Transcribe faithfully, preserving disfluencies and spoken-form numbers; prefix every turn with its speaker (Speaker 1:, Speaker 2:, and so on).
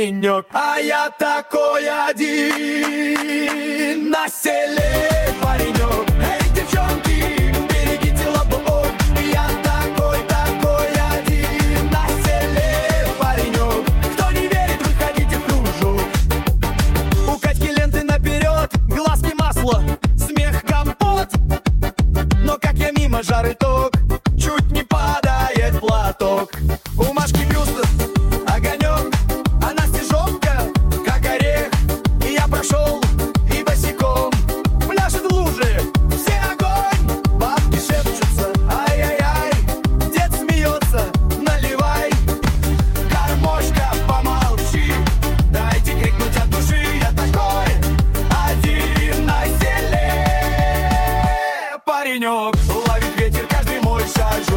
Speaker 1: паренек. А я такой один на селе паренек. Эй, девчонки, берегите лобок. Я такой, такой один на селе паренек. Кто не верит, выходите в кружок. У Катьки ленты наперед, глазки масло, смех компот. Но как я мимо, жар и ток, чуть не падает платок. У Машки бюст, огонек, она снежок-то, как орех. И я прошел, и босиком пляшет в луже, все огонь. Бабки шепчутся, ай-яй-яй, дед смеется, наливай. Гармошка, помолчи, дайте крикнуть от души. Я такой один на селе паренек. Ловит ветер каждый мой шаг.